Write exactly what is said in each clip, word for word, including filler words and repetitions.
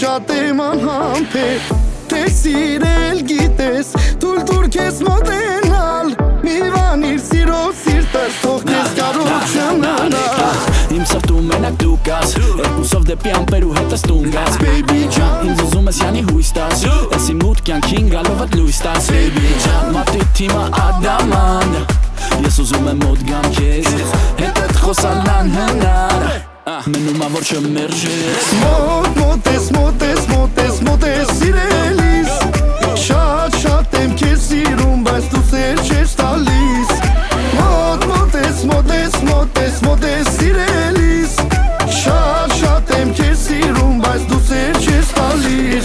շատ եմ անհամբեր Թե սիրել գիտես Թույլ տուր քեզ մոտենալ Մի վանիր սիրո սիրտս Թող քեզ կարող չանանալ Իմ սրտում մենակ դու կաս Երկուսով դեպի ամպեր ու հետս տուն գաս Baby ջան Ինձ ուզում ես յանի հույս տաս Ես իմ մութ կյանքին գալով at լույս տաս Baby ջան Մատի թիմը ադաման Ես ուզում եմ մոտ գամ քեզ Հետդ խոսալ անհնար Մնում ա որ չմերժես Մոտ, մոտ ես, մոտ ես, մոտ ես, մոտ ես սիրելիս Շատ, շատ եմ քեզ սիրում, բայց դու սեր չես տալիս Մոտ, մոտ ես, մոտ ես, մոտ ես, մոտ ես սիրելիս Շատ, շատ եմ քեզ սիրում, բայց դու սեր չես տալիս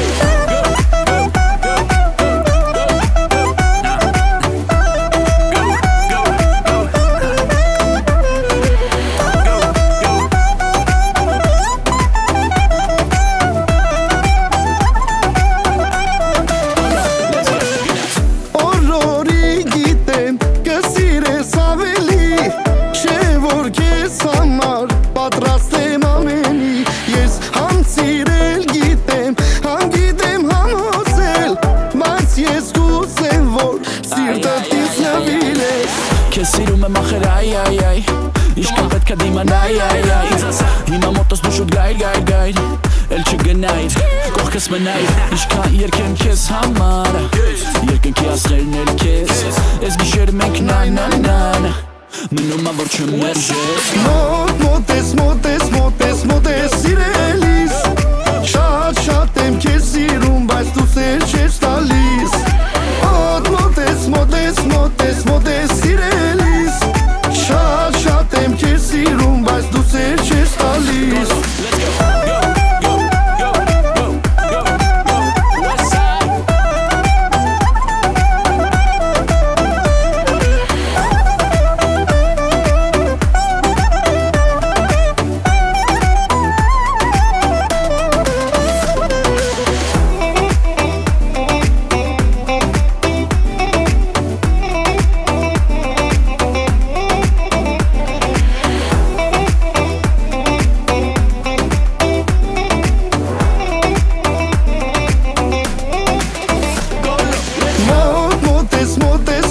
Քեզ սիրում եմ ախր այ այ այ Իշքան պետք է դիման այ այ այ Հիմա մոտոս դու շուտ գայր գայր գայր Էլ չգնայր կողքս մնայր Իշքան երկեմ քեզ համար Երկնքի ասղերն էլ քեզ Ես գիշեր մենք նան-նան-նան Մնում ա որ չմերժես Մոտ, մոտ ես, մոտ ես, մոտ ես, մոտ ես սիրելիս Շատ, շատ եմ քեզ սիրում, բայց դու սեր չես տալիս Մոտ, մոտ ես, մոտ ես, մոտ ես, մոտ ես սիրելիս Շատ, շատ եմ քեզ սիրում, բայց դու սեր չես տալիս Մոտ ես, մոտ ես,